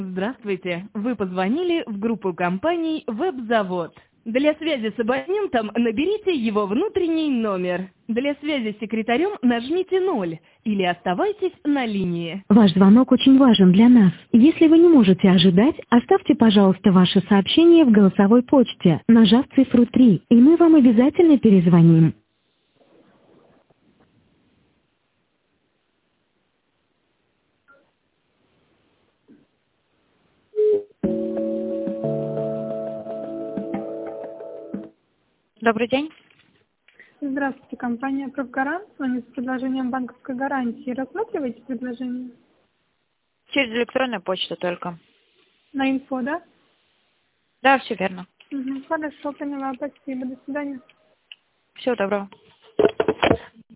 Здравствуйте. Вы позвонили в группу компаний «Веб-завод». Для связи с абонентом наберите его внутренний номер. Для связи с секретарем нажмите 0 или оставайтесь на линии. Ваш звонок очень важен для нас. Если вы не можете ожидать, оставьте, пожалуйста, ваше сообщение в голосовой почте, нажав цифру 3, и мы вам обязательно перезвоним. Добрый день. Здравствуйте, компания «Профгарант». С вами с предложением банковской гарантии. Рассматриваете предложение? Через электронную почту только. На инфо, да? Да, все верно. Угу. Хорошо, поняла. Спасибо. До свидания. Всего доброго.